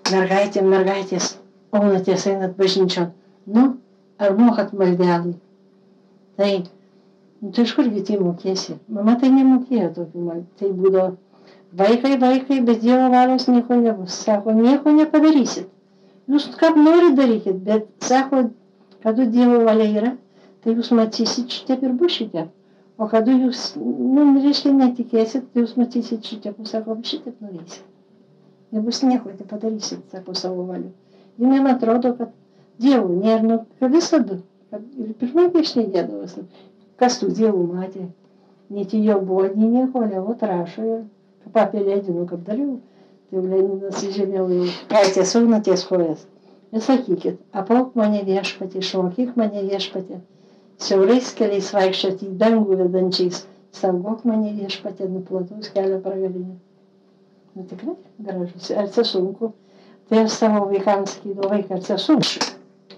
mergaitės, aunatės einat bažnyčion. Nu, ar mokat maldelį? Tai iš kurgi tai mokėsi? Mama tai nemokėjo tokių maldų. Tai būdavo vaikai, bet Dievo valios nieko nebus. Sako, nieko nepadarysit. Jūs ką norit darykit, bet sako, kada Dievo valia yra, tai jūs matysit šitiek ir bus šitiek. O kada jūs, reiškia, netikėsit, tai jūs matysit šitiek. Sako, šitiek norėsit. Nebus nieko, tai padarysit, sako, savo valiu. Ir man atrodo, kad Dievų nėra, kad visada. Ir pirmai išnegėdavosi. Kas tų dievų matė? Nei jo buvo, nei nieko, Levo rašo ir papė Leninu, kaip dariau. Tai Leninas įžemėjau jau kaitės ties kojas. Ir sakykit, apauk mane viešpatį, išmokyk mane viešpatį, siaurais keliais vaikščioti į dangų vedančiais, saugok mane viešpatį nuo plataus kelio pragarinio. Tikrai gražus. Ar čia sunku? Tai aš savo vaikams sakydavau, vaikai, ar čia sunku?